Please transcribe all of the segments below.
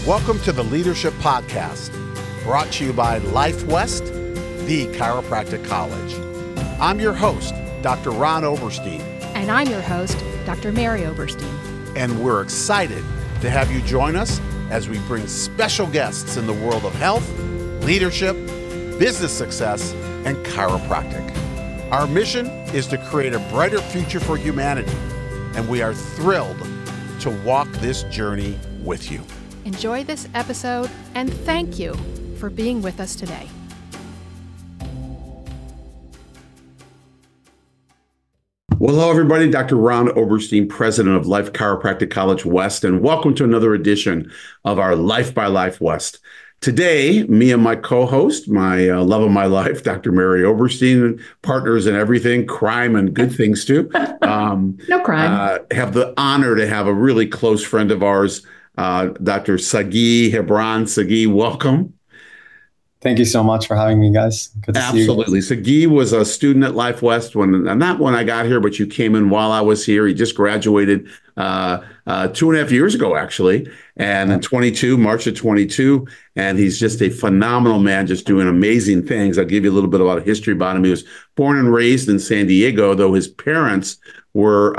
Welcome to the Leadership Podcast, brought to you by Life West, the chiropractic college. I'm your host, Dr. Ron Oberstein. And I'm your host, Dr. Mary Oberstein. And we're excited to have you join us as we bring special guests in the world of health, leadership, business success, and chiropractic. Our mission is to create a brighter future for humanity, and we are thrilled to walk this journey with you. Enjoy this episode, and thank you for being with us today. Well, hello, everybody. Dr. Ron Oberstein, president of Life Chiropractic College West, and welcome to another edition of our Life by Life West. Today, me and my co-host, my love of my life, Dr. Mary Oberstein, partners in everything, crime and good things too. No crime. Have the honor to have a really close friend of ours, Dr. Sagi Hebron. Sagi, welcome. Thank you so much for having me, guys. Good to see you. Absolutely. Sagi was a student at Life West not when I got here, but you came in while I was here. He just graduated 2.5 years ago, actually, and in March of 22, and he's just a phenomenal man, just doing amazing things. I'll give you a little bit about a history about him. He was born and raised in San Diego, though his parents were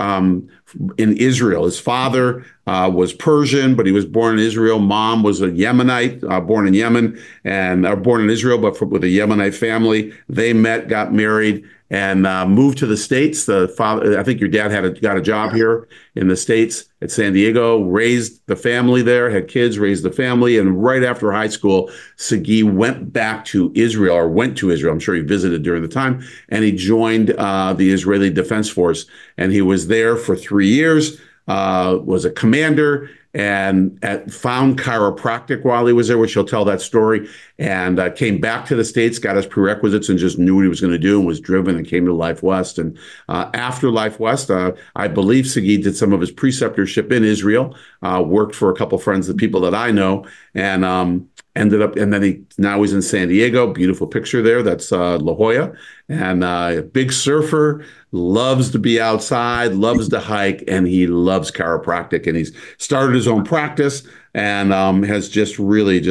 in Israel. His father was Persian, but he was born in Israel. Mom was a Yemenite, born in Yemen, and born in Israel, but with a Yemenite family. They met, got married, and moved to the States. The father, I think your dad got a job here in the States at San Diego, raised the family there, had kids, raised the family. And right after high school, Sagi went to Israel. I'm sure he visited during the time, and he joined the Israeli Defense Force. And he was there for 3 years, was a commander, and found chiropractic while he was there, which he'll tell that story, and came back to the States, got his prerequisites, and just knew what he was going to do and was driven and came to Life West. And after Life West, I believe Sagi did some of his preceptorship in Israel, worked for a couple friends, the people that I know, and ended up, and then now he's in San Diego. Beautiful picture there. That's La Jolla, and a big surfer, loves to be outside, loves to hike, and he loves chiropractic. And he's started his own practice and has just really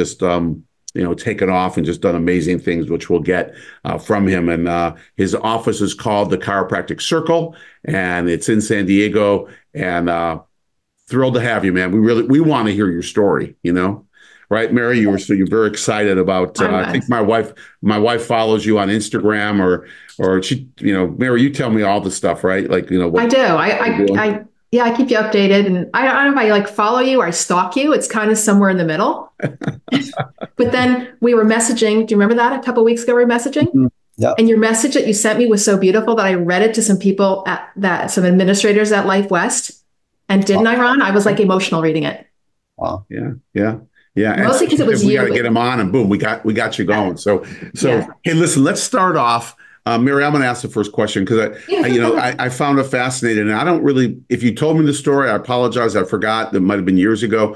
taken off and just done amazing things, which we'll get from him. And his office is called the Chiropractic Circle, and it's in San Diego. And thrilled to have you, man. We want to hear your story, Right, Mary, you're very excited about. I think my wife follows you on Instagram, or she, Mary, you tell me all the stuff, right? I do. I keep you updated, and I don't know if I follow you or I stalk you. It's kind of somewhere in the middle. But then we were messaging. Do you remember that a couple of weeks ago? We were messaging. Mm-hmm. Yeah. And your message that you sent me was so beautiful that I read it to some people some administrators at Life West, and didn't I, Ron? I was emotional reading it. Wow. Yeah. Mostly because it was we you. got to get him on, and boom, we got you going. So yeah. Hey, listen, let's start off. Mary, I'm going to ask the first question because I found it fascinating, and I don't really. If you told me the story, I apologize. I forgot. That might have been years ago.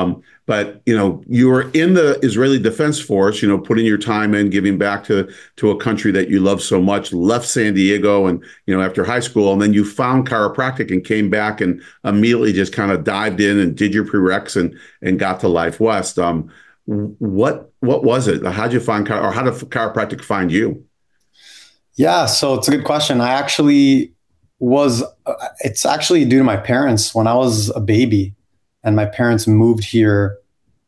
But you were in the Israeli Defense Force. Putting your time in, giving back to a country that you love so much. Left San Diego, and after high school, and then you found chiropractic and came back and immediately just kind of dived in and did your prereqs and got to Life West. What was it? How'd you find how did chiropractic find you? Yeah, so it's a good question. I actually it's actually due to my parents. When I was a baby and my parents moved here,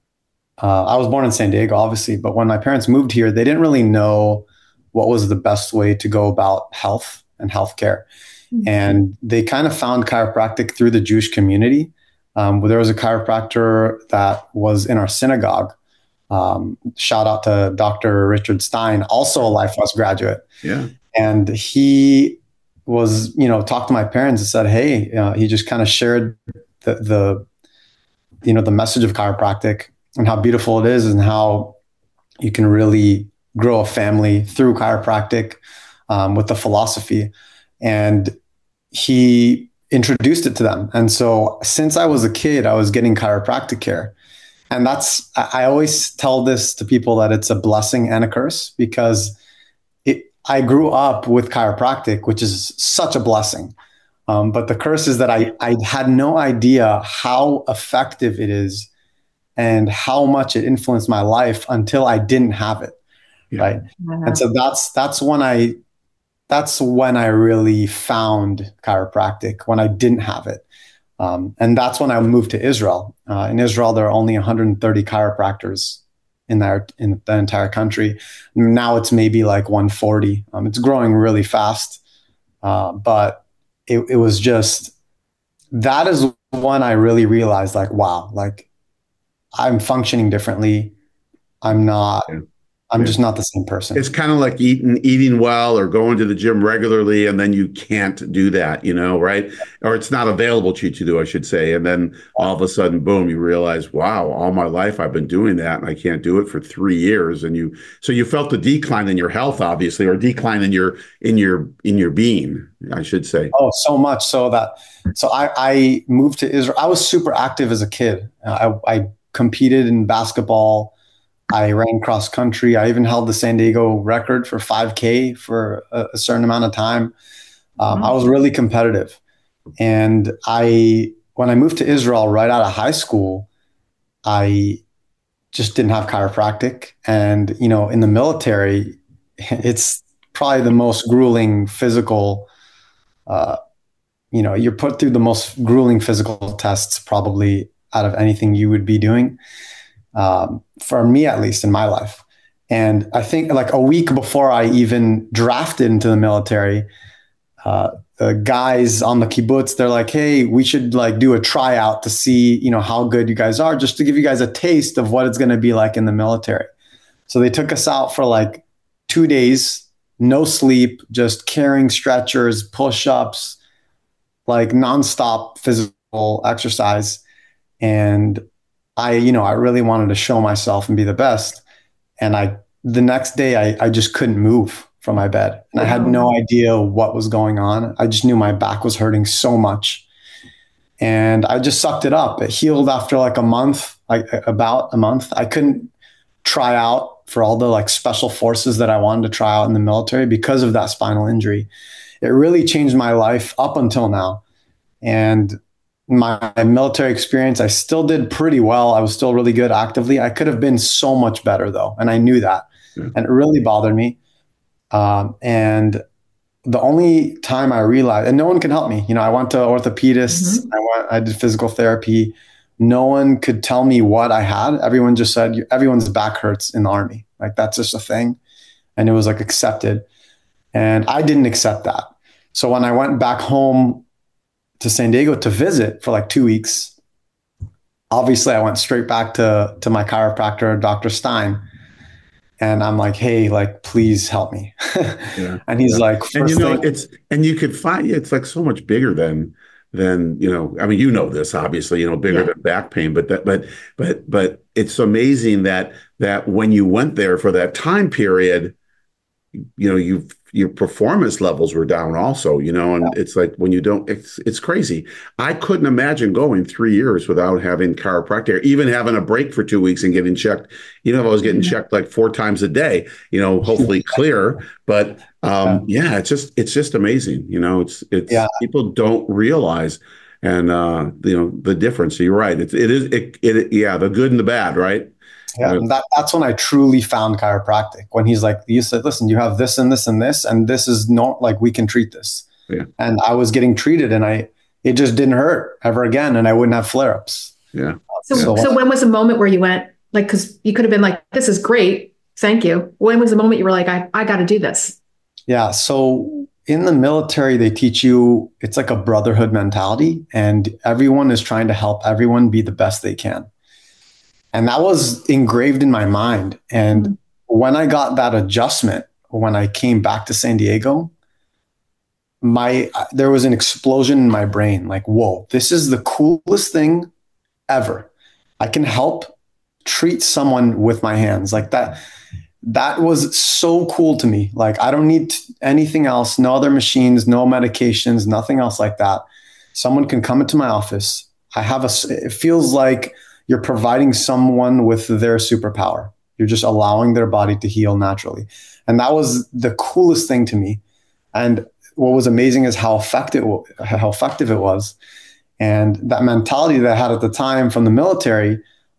I was born in San Diego, obviously, but when my parents moved here, they didn't really know what was the best way to go about health and healthcare. Mm-hmm. And they kind of found chiropractic through the Jewish community. There was a chiropractor that was in our synagogue. Shout out to Dr. Richard Stein, also a Life West graduate. Yeah. And he was, talked to my parents and said, hey, he just kind of shared the message of chiropractic and how beautiful it is and how you can really grow a family through chiropractic with the philosophy. And he introduced it to them. And so since I was a kid, I was getting chiropractic care. And I always tell this to people that it's a blessing and a curse because I grew up with chiropractic, which is such a blessing. But the curse is that I had no idea how effective it is and how much it influenced my life until I didn't have it. Yeah. Right. Yeah. And so that's when I really found chiropractic, when I didn't have it. And that's when I moved to Israel. In Israel, there are only 130 chiropractors in the entire country. Now it's maybe like 140. It's growing really fast. But it was just, that is when I really realized, like, wow, like I'm functioning differently. I'm just not the same person. It's kind of like eating well or going to the gym regularly, and then you can't do that, right? Or it's not available to you to do, I should say. And then all of a sudden, boom, you realize, wow, all my life I've been doing that and I can't do it for 3 years. And so you felt the decline in your health, obviously, or decline in your being, I should say. Oh, so much so I moved to Israel. I was super active as a kid. I competed in basketball. I ran cross country. I even held the San Diego record for 5K for a certain amount of time. I was really competitive. And when I moved to Israel right out of high school, I just didn't have chiropractic. And, in the military, it's probably the most grueling physical, you're put through the most grueling physical tests probably out of anything you would be doing. For me, at least in my life. And I think like a week before I even drafted into the military, the guys on the kibbutz, they're like, hey, we should like do a tryout to see, how good you guys are, just to give you guys a taste of what it's going to be like in the military. So they took us out for like 2 days, no sleep, just carrying stretchers, push-ups, like nonstop physical exercise. And I really wanted to show myself and be the best. And the next day I just couldn't move from my bed. And I had no idea what was going on. I just knew my back was hurting so much. And I just sucked it up. It healed after like a month, about a month. I couldn't try out for all the like special forces that I wanted to try out in the military because of that spinal injury. It really changed my life up until now. And my military experience, I still did pretty well. I was still really good actively. I could have been so much better though. And I knew that. And it really bothered me. And the only time I realized, and no one could help me, I went to orthopedists, I did physical therapy. No one could tell me what I had. Everyone just said, everyone's back hurts in the Army. Like that's just a thing. And it was like accepted. And I didn't accept that. So when I went back home to San Diego to visit for like 2 weeks, obviously I went straight back to my chiropractor, Dr. Stein. And I'm like, hey, like, please help me. And he's like, and you could find it's like so much bigger than I mean, this obviously, bigger than back pain, but it's amazing that when you went there for that time period, your performance levels were down also, and it's like when you don't, it's crazy. I couldn't imagine going 3 years without having chiropractic, even having a break for 2 weeks and getting checked. If I was getting checked like 4 times a day, hopefully clear. But it's just amazing. People don't realize, and the difference. So you're right. It is the good and the bad, right? Yeah, and that's when I truly found chiropractic. When he's like, you said, listen, you have this and this and this, and this is not like we can treat this. Yeah. And I was getting treated, and it just didn't hurt ever again, and I wouldn't have flare-ups. Yeah. So when was the moment where you went like, because you could have been like, this is great, thank you. When was the moment you were like, I got to do this? Yeah. So in the military, they teach you it's like a brotherhood mentality, and everyone is trying to help everyone be the best they can. And that was engraved in my mind. And when I got that adjustment, when I came back to San Diego, there was an explosion in my brain. Like, whoa, this is the coolest thing ever. I can help treat someone with my hands like that. That was so cool to me. Like, I don't need anything else, no other machines, no medications, nothing else like that. Someone can come into my office. It feels like you're providing someone with their superpower. You're just allowing their body to heal naturally. And that was the coolest thing to me. And what was amazing is how effective it was. And that mentality that I had at the time from the military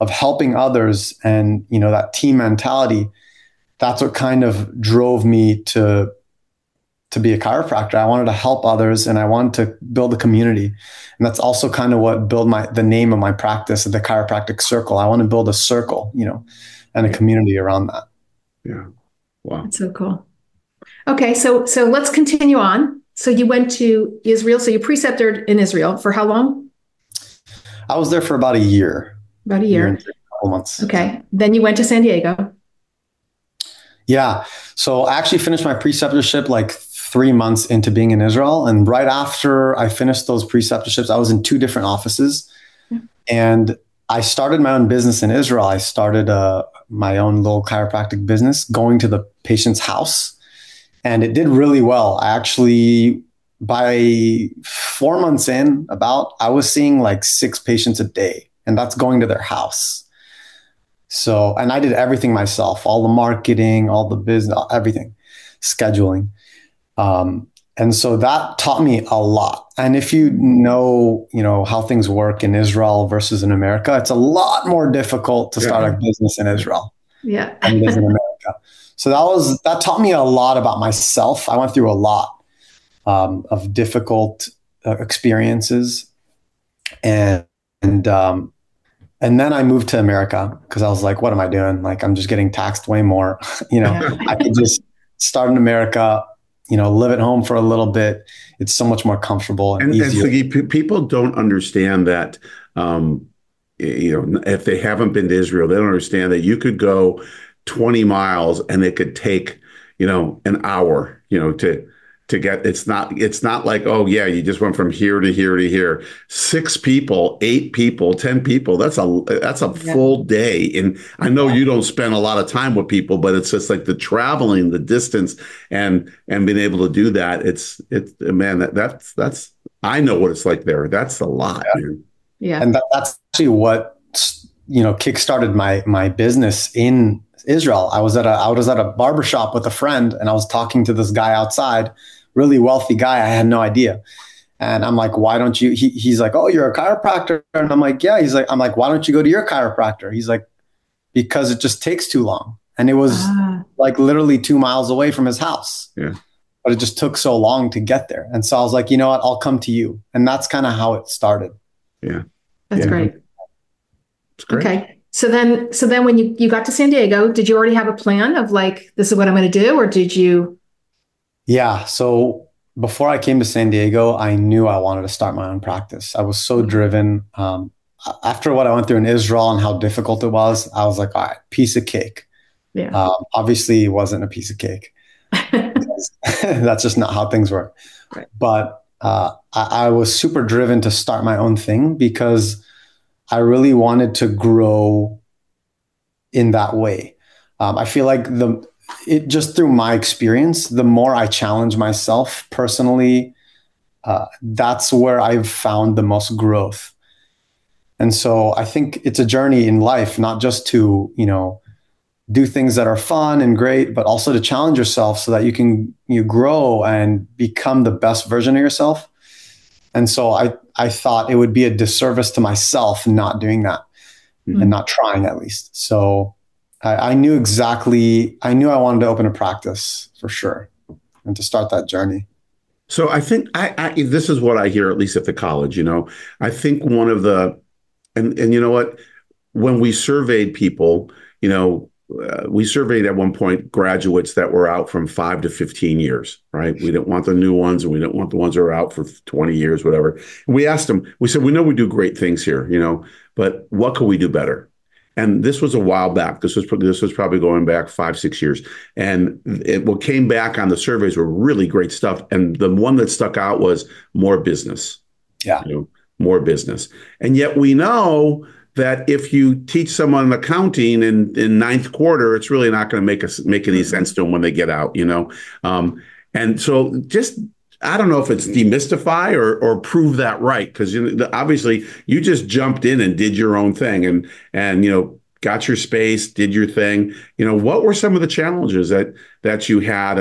of helping others and, that team mentality, that's what kind of drove me to be a chiropractor. I wanted to help others and I wanted to build a community. And that's also kind of what built the name of my practice, the Chiropractic Circle. I want to build a circle, and a community around that. Yeah. Wow. That's so cool. Okay. So let's continue on. So you went to Israel. So you preceptored in Israel for how long? I was there for about a year. About a year. And a couple months. Okay. Then you went to San Diego. Yeah. So I actually finished my preceptorship like 3 months into being in Israel. And right after I finished those preceptorships, I was in 2 different offices. And I started my own business in Israel. I started my own little chiropractic business, going to the patient's house. And it did really well. I actually, by 4 months in, I was seeing like 6 patients a day. And that's going to their house. So, and I did everything myself, all the marketing, all the business, everything, scheduling. And so that taught me a lot. And if you know, how things work in Israel versus in America, it's a lot more difficult to start a business in Israel than it is in America. So that taught me a lot about myself. I went through a lot of difficult experiences, and then I moved to America because I was like, what am I doing? Like, I'm just getting taxed way more. I could just start in America, live at home for a little bit. It's so much more comfortable and easier. And people don't understand that, if they haven't been to Israel, they don't understand that you could go 20 miles and it could take, an hour, to get. It's not like, oh yeah, you just went from here to here to here. 6 people, 8 people, 10 people. That's a full day. And I know you don't spend a lot of time with people, but it's just like the traveling, the distance, and being able to do that. It's man, that's I know what it's like there. That's a lot. Man. Yeah. And that's actually what kickstarted my business in Israel. I was at a barbershop with a friend, and I was talking to this guy outside, really wealthy guy. I had no idea. And I'm like, why don't you, he's like, oh, you're a chiropractor. And I'm like, yeah. I'm like, why don't you go to your chiropractor? He's like, because it just takes too long. And it was like literally 2 miles away from his house. Yeah. But it just took so long to get there. And so I was like, you know what, I'll come to you. And that's kind of how it started. Yeah. That's great. It's great. Okay. So then when you got to San Diego, did you already have a plan of like, this is what I'm going to do? Or did you? Yeah. So before I came to San Diego, I knew I wanted to start my own practice. I was so driven. After what I went through in Israel and how difficult it was, I was like, all right, piece of cake. Yeah. Obviously, it wasn't a piece of cake. That's just not how things work. Right. But I was super driven to start my own thing because I really wanted to grow in that way. I feel like just through my experience, the more I challenge myself personally, that's where I've found the most growth. And so I think it's a journey in life, not just to, do things that are fun and great, but also to challenge yourself so that you grow and become the best version of yourself. And so I thought it would be a disservice to myself not doing that and not trying at least. So I knew I wanted to open a practice for sure and to start that journey. So I think this is what I hear, at least at the college, I think one of the, and you know what, when we surveyed people, we surveyed at one point graduates that were out from 5 to 15 years, right? We didn't want the new ones, and we didn't want the ones that are out for 20 years, whatever. And we asked them, we said, we know we do great things here, but what could we do better? And this was a while back. This was probably going back 5, 6 years. And what came back on the surveys were really great stuff. And the one that stuck out was more business. Yeah. More business. And yet we know that if you teach someone accounting in ninth quarter, it's really not going to make any sense to them when they get out, and so just, I don't know if it's demystify or prove that right, because obviously you just jumped in and did your own thing and got your space, did your thing. What were some of the challenges that you had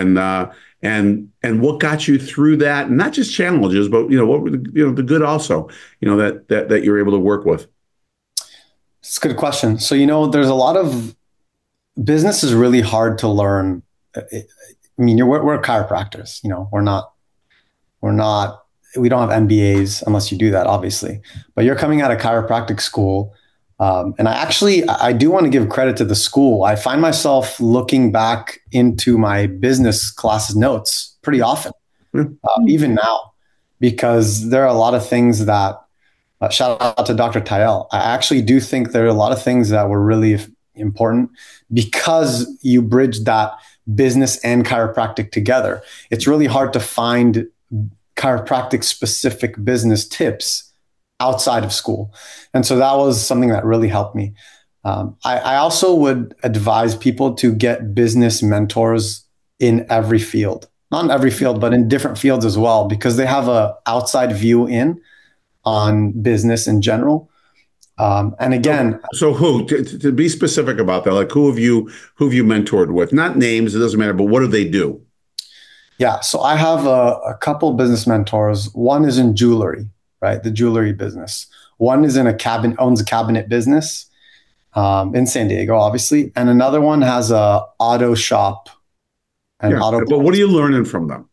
and what got you through that? And not just challenges, but what were the good also, that you're able to work with. It's a good question. So, there's a lot of business is really hard to learn. I mean, we're chiropractors, we're not, we don't have MBAs unless you do that, obviously, but you're coming out of chiropractic school. And I do want to give credit to the school. I find myself looking back into my business classes notes pretty often, even now, because there are a lot of things that, shout out to Dr. Tayel. I actually do think there are a lot of things that were really important because you bridge that business and chiropractic together. It's really hard to find chiropractic specific business tips outside of school. And so that was something that really helped me. I also would advise people to get business mentors in every field, not in every field, but in different fields as well, because they have a outside view in on business in general. And again, so who to be specific about that? Like who have you mentored with? Not names, it doesn't matter, but what do they do? Yeah, so I have a couple business mentors. One is in jewelry, right? The jewelry business. One is owns a cabinet business in San Diego, obviously, and another one has a auto shop and auto. But what are you learning from them?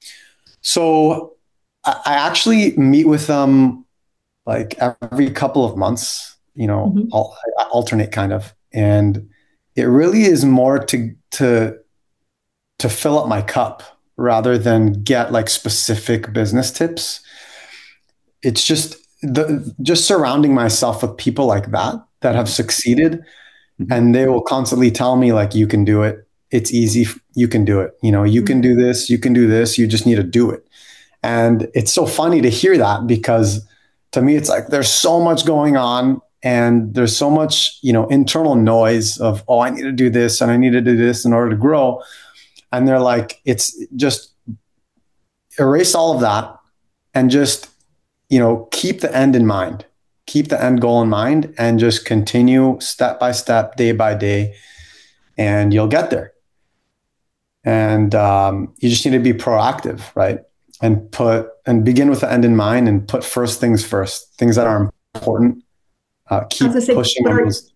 So I actually meet with them like every couple of months, I alternate kind of. And it really is more to fill up my cup rather than get like specific business tips. It's just surrounding myself with people like that have succeeded, and they will constantly tell me like, you can do it. It's easy. You can do it. You can do this. You can do this. You just need to do it. And it's so funny to hear that, because to me, it's like there's so much going on and there's so much, internal noise of, oh, I need to do this and I need to do this in order to grow. And they're like, it's just erase all of that and just, keep the end in mind, keep the end goal in mind, and just continue step by step, day by day, and you'll get there. And you just need to be proactive, right? And begin with the end in mind and put first things first, things that are important. Keep pushing on those.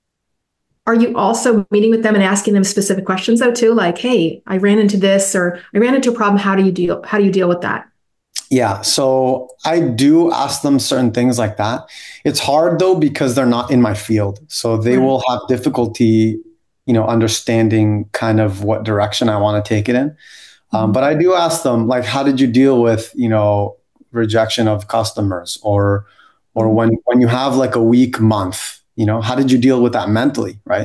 Are you also meeting with them and asking them specific questions though too? Like, hey, I ran into this, or I ran into a problem. How do you deal with that? Yeah. So I do ask them certain things like that. It's hard though, because they're not in my field. So they will have difficulty, understanding kind of what direction I want to take it in. But I do ask them, like, how did you deal with, rejection of customers, or when you have like a weak month, how did you deal with that mentally, right?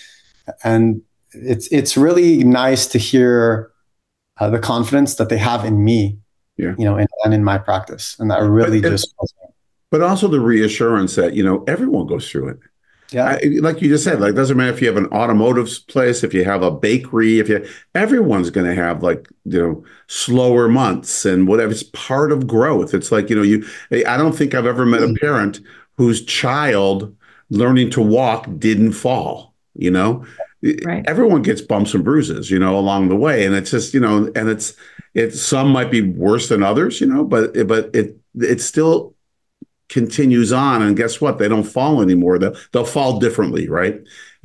And it's really nice to hear the confidence that they have in me, and in my practice, and that really But also the reassurance that everyone goes through it. Yeah, like you just said, like doesn't matter if you have an automotive place, if you have a bakery, everyone's going to have like slower months and whatever. It's part of growth. It's like I don't think I've ever met a parent whose child learning to walk didn't fall. Right. Everyone gets bumps and bruises, along the way, and it's just and it's some might be worse than others, but it still continues on, and guess what? They don't fall anymore. They'll fall differently, right?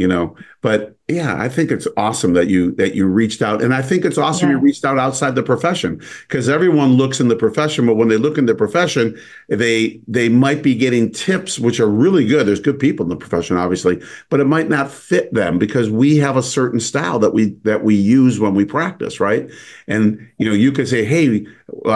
But yeah, I think it's awesome that you reached out, and I think it's awesome you reached out outside the profession, because everyone looks in the profession, but when they look in the profession, they might be getting tips which are really good. There's good people in the profession, obviously, but it might not fit them because we have a certain style that we use when we practice, right? And you could say, hey,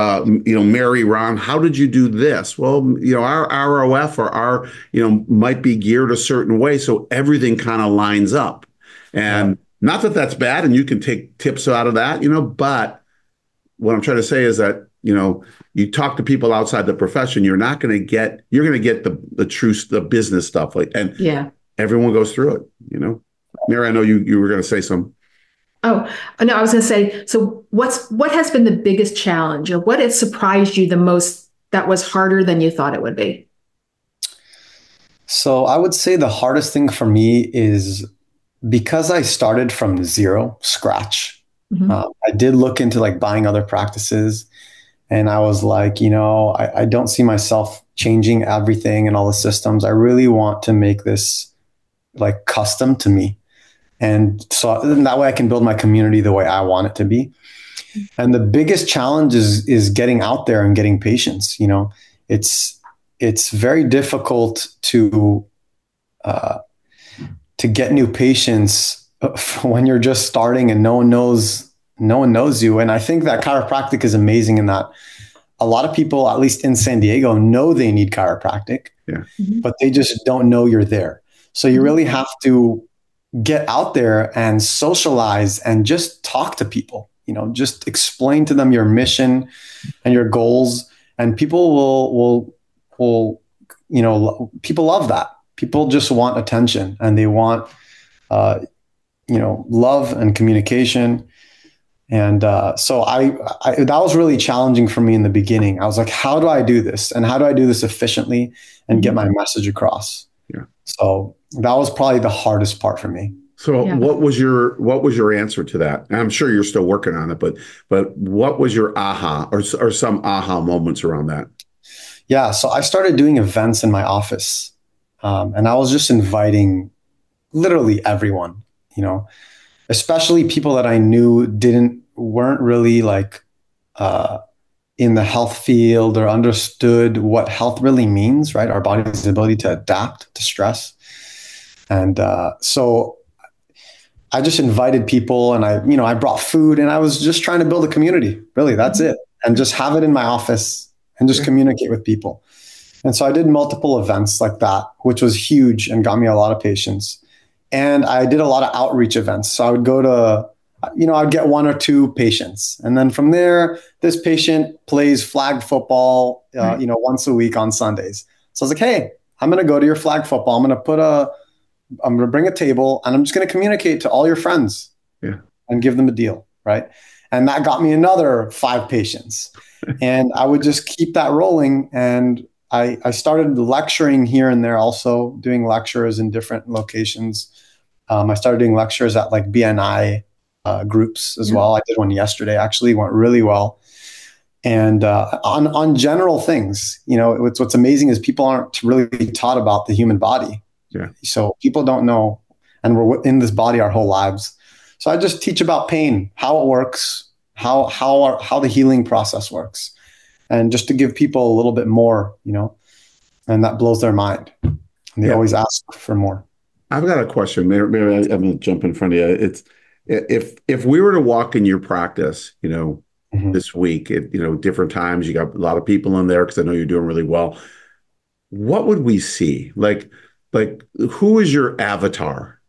Mary, Ron, how did you do this? Well, our ROF or our might be geared a certain way, so everything kind of lines up. And not that that's bad, and you can take tips out of that, but what I'm trying to say is that, you talk to people outside the profession, you're going to get the truth, the business stuff, everyone goes through it, Mary, I know you were going to say something. Oh, no, I was going to say, so what has been the biggest challenge, or what has surprised you the most that was harder than you thought it would be? So I would say the hardest thing for me is because I started from zero, scratch. I did look into like buying other practices, And I was like, I don't see myself changing everything and all the systems. I really want to make this like custom to me. And so that way I can build my community the way I want it to be. And the biggest challenge is getting out there and getting patients. It's very difficult to get new patients when you're just starting and no one knows you. And I think that chiropractic is amazing in that a lot of people, at least in San Diego, know they need chiropractic, but they just don't know you're there. So you really have to get out there and socialize and just talk to people, just explain to them your mission and your goals. And people will, people love that. People just want attention and they want, love and communication. And so I that was really challenging for me in the beginning. I was like, how do I do this? And how do I do this efficiently and get my message across? Yeah. So that was probably the hardest part for me. So what was your answer to that? And I'm sure you're still working on it, but what was your aha or some aha moments around that? Yeah. So I started doing events in my office. And I was just inviting literally everyone, especially people that I knew weren't really like in the health field or understood what health really means, right? Our body's ability to adapt to stress. And so I just invited people and I brought food and I was just trying to build a community. Really, that's it. And just have it in my office and just communicate with people. And so I did multiple events like that, which was huge and got me a lot of patients. And I did a lot of outreach events. So I would go to, I'd get 1 or 2 patients. And then from there, this patient plays flag football, once a week on Sundays. So I was like, hey, I'm going to go to your flag football. I'm going to bring a table and I'm just going to communicate to all your friends and give them a deal. Right. And that got me another 5 patients. And I would just keep that rolling. And I started lecturing here and there, also doing lectures in different locations. I started doing lectures at like BNI groups as well. I did one yesterday, actually went really well. And on general things, what's amazing is people aren't really taught about the human body. Yeah. So people don't know, and we're in this body our whole lives. So I just teach about pain, how it works, how the healing process works. And just to give people a little bit more, and that blows their mind. And they always ask for more. I've got a question. Maybe I'm going to jump in front of you. It's if we were to walk in your practice, this week at, different times, you got a lot of people in there because I know you're doing really well. What would we see? Like who is your avatar?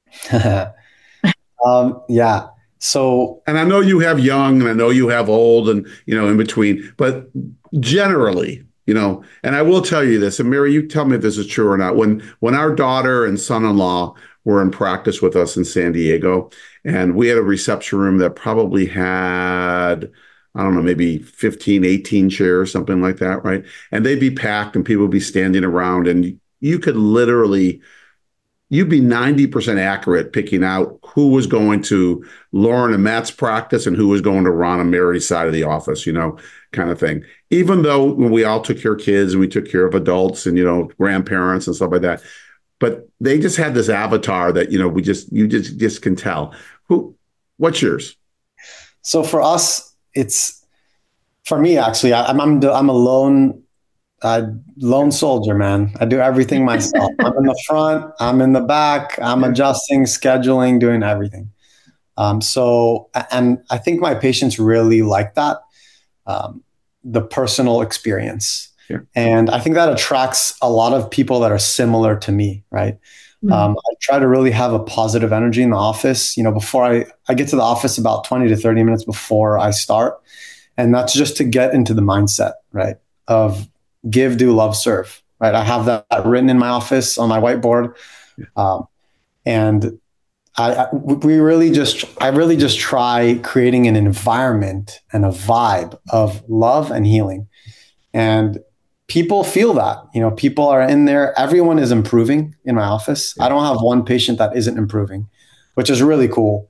Yeah. So, and I know you have young and I know you have old and, in between, but generally, and I will tell you this, and Mary, you tell me if this is true or not. When our daughter and son-in-law were in practice with us in San Diego, and we had a reception room that probably had, I don't know, maybe 15, 18 chairs, something like that, right? And they'd be packed and people would be standing around and you could literally, you'd be 90% accurate picking out who was going to Lauren and Matt's practice and who was going to Ron and Mary's side of the office, kind of thing. Even though we all took care of kids and we took care of adults and, grandparents and stuff like that. But they just had this avatar that, you just can tell. What's yours? So for us, for me, actually, I'm a lone soldier, man. I do everything myself. I'm in the front, I'm in the back, I'm adjusting, scheduling, doing everything. And I think my patients really like that, the personal experience. Yeah. And I think that attracts a lot of people that are similar to me, right? Mm-hmm. I try to really have a positive energy in the office. Before I get to the office about 20 to 30 minutes before I start. And that's just to get into the mindset, right? Of give, do, love, serve, right? I have that written in my office on my whiteboard. And I really just try creating an environment and a vibe of love and healing. And people feel that, people are in there. Everyone is improving in my office. I don't have one patient that isn't improving, which is really cool.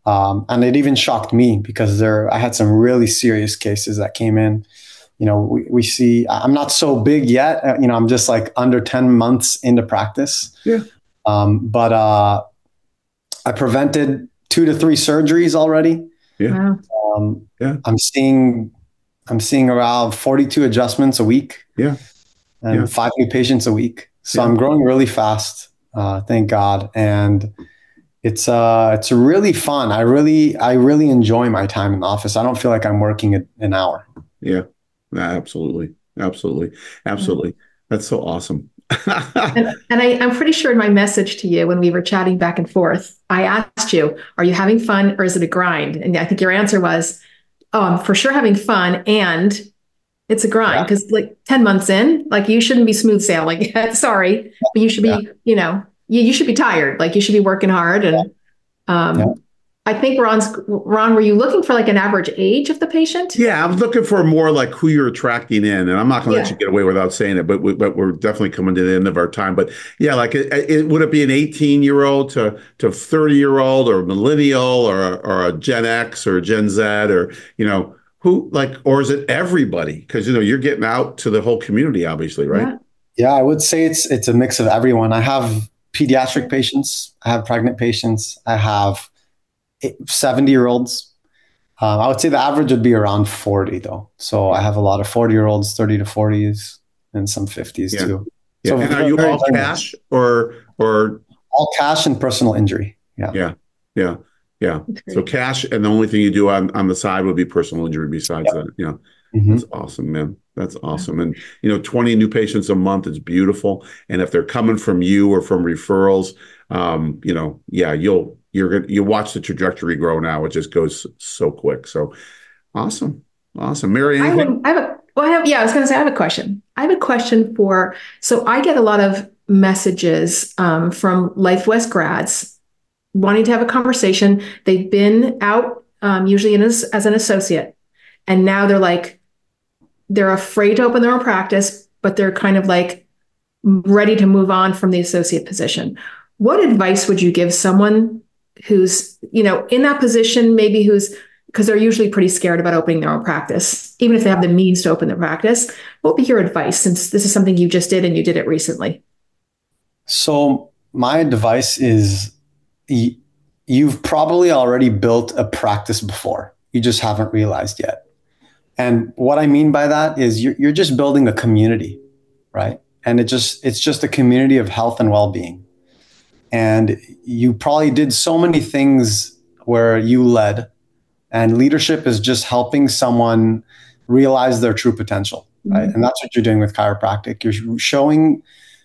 And it even shocked me because I had some really serious cases that came in. We see, I'm not so big yet. I'm just like under 10 months into practice. Yeah. But I prevented 2 to 3 surgeries already. Yeah. Yeah. I'm seeing around 42 adjustments a week. Yeah. And 5 new patients a week. So I'm growing really fast. Thank God. And it's really fun. I really enjoy my time in the office. I don't feel like I'm working an hour. Yeah. Absolutely. That's so awesome. And I'm pretty sure in my message to you when we were chatting back and forth, I asked you, are you having fun or is it a grind? And I think your answer was, oh, I'm for sure having fun and it's a grind because like 10 months in, like you shouldn't be smooth sailing. Sorry, but you should be, you should be tired. Like you should be working hard. And I think Ron, were you looking for like an average age of the patient? Yeah, I was looking for more like who you're attracting in, and I'm not going to let you get away without saying it, but we're definitely coming to the end of our time. But yeah, like would it be an 18-year-old to 30-year-old or millennial or a Gen X or Gen Z or who like, or is it everybody? Because you're getting out to the whole community, obviously, right? Yeah, I would say it's a mix of everyone. I have pediatric patients, I have pregnant patients, I have 70-year-olds. I would say the average would be around 40 though. So I have a lot of 40-year-olds, 30 to 40s, and some 50s too. Yeah. So and are you all cash or all cash and personal injury? Yeah. So cash, and the only thing you do on the side would be personal injury besides that. Yeah. Mm-hmm. That's awesome, man. That's awesome. And 20 new patients a month is beautiful. And if they're coming from you or from referrals, you'll watch the trajectory grow now. It just goes so quick. So awesome. Mary, anything? I was going to say, I have a question. So I get a lot of messages from LifeWest grads wanting to have a conversation. They've been out usually as an associate, and now they're afraid to open their own practice, but they're kind of like ready to move on from the associate position. What advice would you give someone who's, in that position, maybe because they're usually pretty scared about opening their own practice, even if they have the means to open their practice? What would be your advice, since this is something you just did and you did it recently? So my advice is you've probably already built a practice before. You just haven't realized yet. And what I mean by that is you're just building a community, right? And it's just a community of health and well-being. And you probably did so many things where you led, and leadership is just helping someone realize their true potential, right? Mm-hmm. And that's what you're doing with chiropractic. You're showing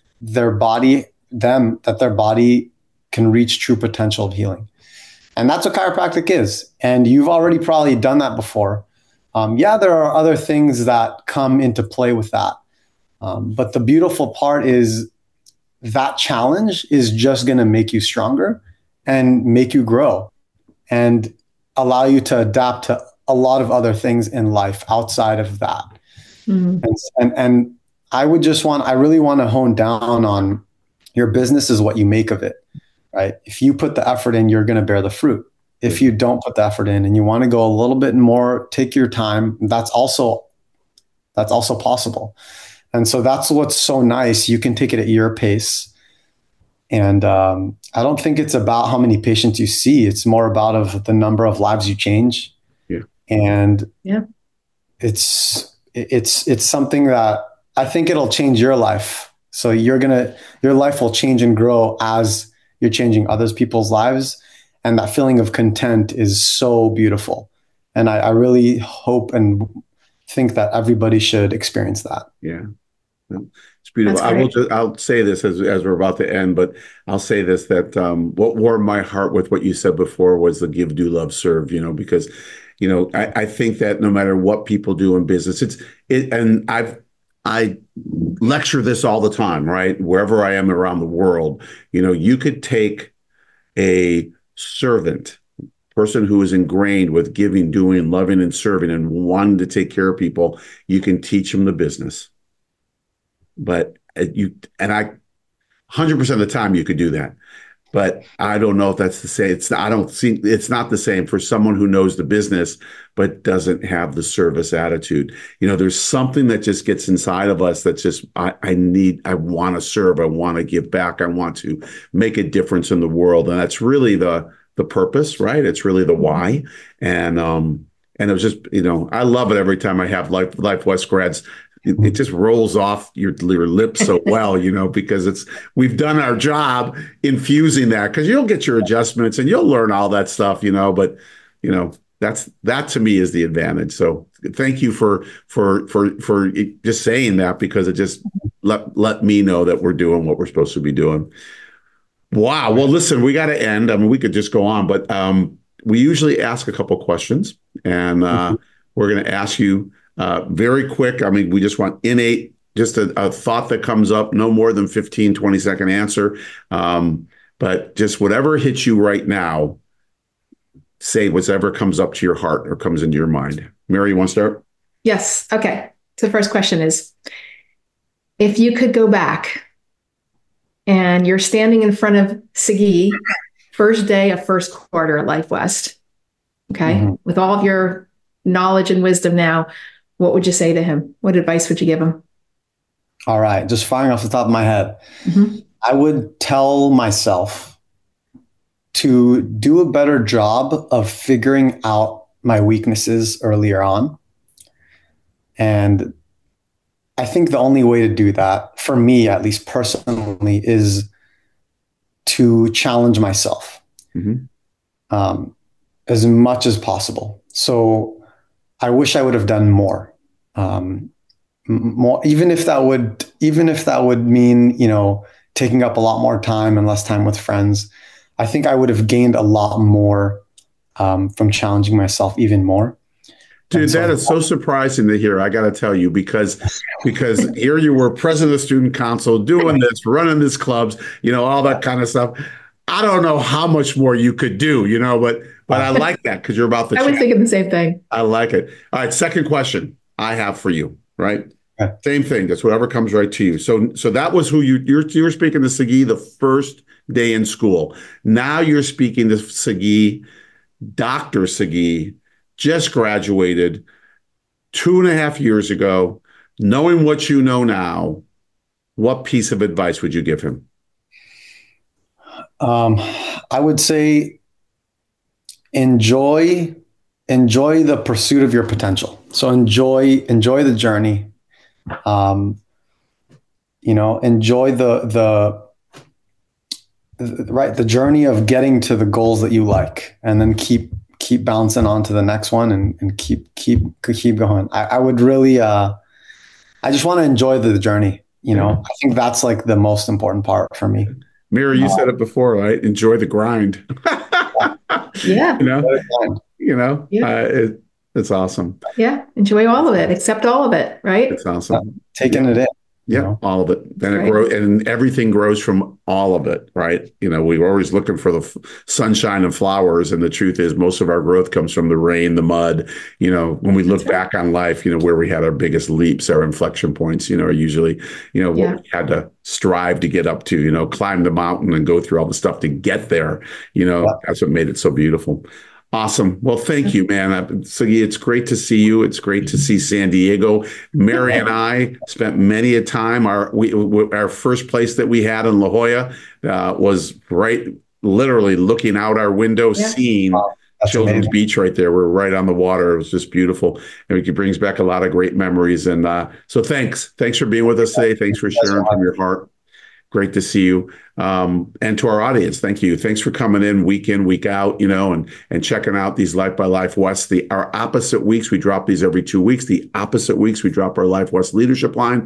them that their body can reach true potential of healing. And that's what chiropractic is. And you've already probably done that before. There are other things that come into play with that. But the beautiful part is that challenge is just going to make you stronger and make you grow and allow you to adapt to a lot of other things in life outside of that. Mm-hmm. And I really want to hone down on your business is what you make of it, right? If you put the effort in, you're going to bear the fruit. If you don't put the effort in and you want to go a little bit more, take your time, that's also possible. And so that's what's so nice. You can take it at your pace. And I don't think it's about how many patients you see. It's more about of the number of lives you change. Yeah. And it's something that I think it'll change your life. So your life will change and grow as you're changing other people's lives. And that feeling of content is so beautiful. And I really hope and think that everybody should experience that. Yeah. It's beautiful. I'll say this as we're about to end, but I'll say this, that what warmed my heart with what you said before was the give, do, love, serve, because, I think that no matter what people do in business, and I lecture this all the time, right? Wherever I am around the world, you could take a servant, person who is ingrained with giving, doing, loving, and serving, and wanting to take care of people. You can teach them the business, but 100% of the time you could do that. but I don't know if that's the same. I don't think it's not the same for someone who knows the business, but doesn't have the service attitude. There's something that just gets inside of us that's just, I want to serve. I want to give back. I want to make a difference in the world. And that's really the purpose, right? It's really the why. And it was just, I love it every time I have Life West grads. It just rolls off your lips so well, because we've done our job infusing that, because you'll get your adjustments and you'll learn all that stuff, but that to me is the advantage. So thank you for just saying that, because it just let me know that we're doing what we're supposed to be doing. Wow. Well, listen, we got to end. I mean, we could just go on, but we usually ask a couple questions, and we're going to ask you very quick. I mean, we just want innate, just a thought that comes up, no more than 15, 20-second answer. But just whatever hits you right now, say whatever comes up to your heart or comes into your mind. Mary, you want to start? Yes. Okay. So the first question is, if you could go back and you're standing in front of Sagi, first day of first quarter at Life West, okay, with all of your knowledge and wisdom now, what would you say to him? What advice would you give him? All right. Just firing off the top of my head. I would tell myself to do a better job of figuring out my weaknesses earlier on. And I think the only way to do that, for me, at least personally, is to challenge myself as much as possible. So I wish I would have done more, even if that would mean, taking up a lot more time and less time with friends. I think I would have gained a lot more from challenging myself even more. Dude, that is so surprising to hear. I got to tell you, because here you were president of the student council, doing this, running these clubs, all that kind of stuff. I don't know how much more you could do, but I like that, because you're about to. I was thinking the same thing. I like it. All right, second question I have for you, right? Okay. Same thing. Just whatever comes right to you. So that was who you were speaking to Sagi the first day in school. Now you're speaking to Sagi, Dr. Sagi, just graduated 2.5 years ago. Knowing what you know now, what piece of advice would you give him? I would say enjoy the pursuit of your potential. So enjoy the journey. Enjoy the journey of getting to the goals that you like, and then keep bouncing on to the next one, and keep going. I would really, I just want to enjoy the journey. I think that's like the most important part for me. Mira, you said it before, right? Enjoy the grind. Yeah. It's awesome. Yeah. Enjoy all of it, accept all of it, right? It's awesome. Taking it in. Yeah, all of it. Then it grows, and everything grows from all of it, right? We're always looking for the sunshine and flowers, and the truth is, most of our growth comes from the rain, the mud. When we look back on life, where we had our biggest leaps, our inflection points, are usually, what we had to strive to get up to, climb the mountain and go through all the stuff to get there. That's what made it so beautiful. Awesome. Well, thank you, man. Sagi, it's great to see you. It's great to see San Diego. Mary and I spent many a time. Our first place that we had in La Jolla was right, literally looking out our window, seeing Children's Beach right there. We're right on the water. It was just beautiful, and it brings back a lot of great memories. And so, thanks for being with us today. Thanks for sharing from your heart. Great to see you. And to our audience, thank you. Thanks for coming in, week out, and checking out these Life by Life West. Our opposite weeks, we drop these every 2 weeks. The opposite weeks, we drop our Life West leadership line.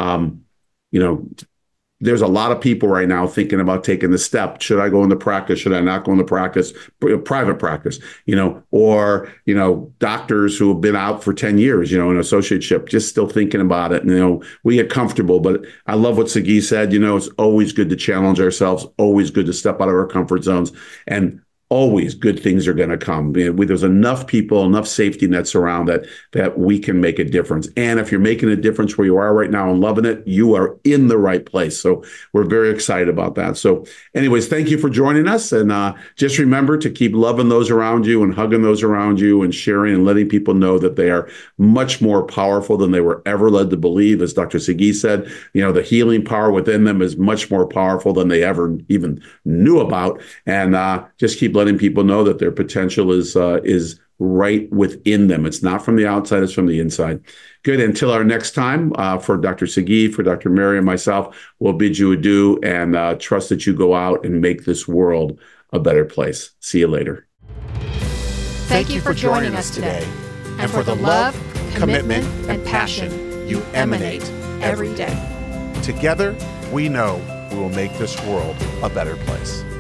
There's a lot of people right now thinking about taking the step. Should I go into practice? Should I not go into practice? Private practice, or doctors who have been out for 10 years, in associateship, just still thinking about it. And, we get comfortable, but I love what Sagi said, it's always good to challenge ourselves, always good to step out of our comfort zones. And always good things are going to come. There's enough people, enough safety nets around that we can make a difference. And if you're making a difference where you are right now and loving it, you are in the right place. So we're very excited about that. So anyways, thank you for joining us. And just remember to keep loving those around you and hugging those around you and sharing and letting people know that they are much more powerful than they were ever led to believe. As Dr. Segui said, the healing power within them is much more powerful than they ever even knew about. And just keep letting people know that their potential is right within them. It's not from the outside, it's from the inside. Good. Until our next time, for Dr. Segui, for Dr. Mary and myself, we'll bid you adieu and trust that you go out and make this world a better place. See you later. Thank you for joining us today and for the love, commitment, and passion you emanate every day. Together, we know we will make this world a better place.